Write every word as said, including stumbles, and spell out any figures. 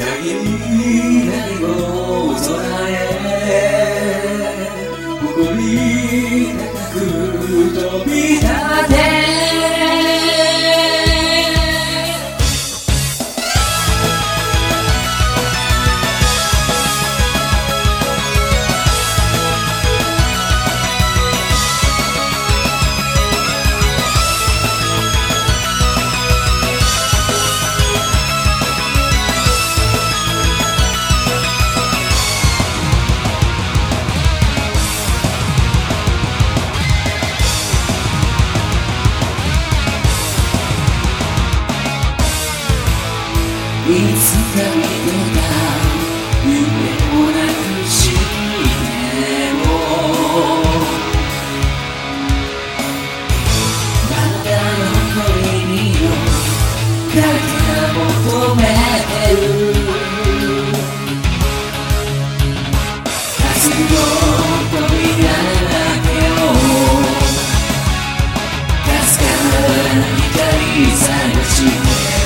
限りない大空へ誇り高く飛び立ていつか見てた夢をなくしてもあなたの恋にをだけが求めてる明日の扉だけをかすかな光探して